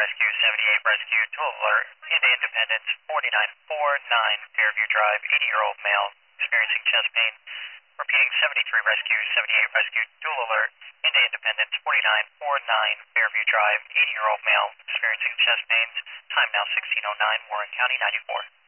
Rescue 78 Rescue, dual alert into Independence 4949 Fairview Drive, 80-year-old male experiencing chest pain. Repeating 73 Rescue 78 Rescue, dual alert into Independence 4949 Fairview Drive, 80-year-old male experiencing chest pains. Time now 16:09, Warren County 94.